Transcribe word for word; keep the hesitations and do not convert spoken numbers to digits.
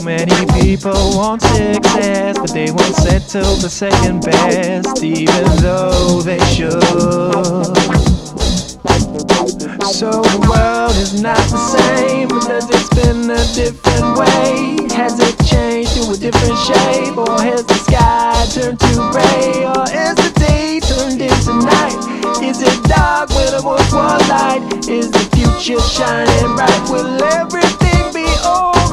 Many people want success, but they won't settle for second best, even though they should. So the world is not the same, but does it spin a different way? Has it changed to a different shape, or has the sky turned to gray, or is the day turned into night? Is it dark when it was one light? Is the future shining bright? Will everything be over?